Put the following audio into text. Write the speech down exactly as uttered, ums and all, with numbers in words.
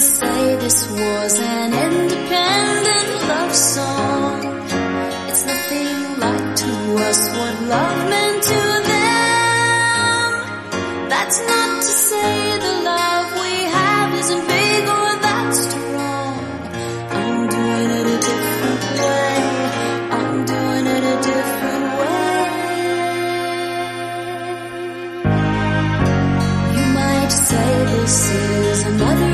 say this was an independent love song. It's nothing like to us what love meant to them. That's not to say the love we have isn't big or that strong. I'm doing it a different way. I'm doing it a different way. You might say this is another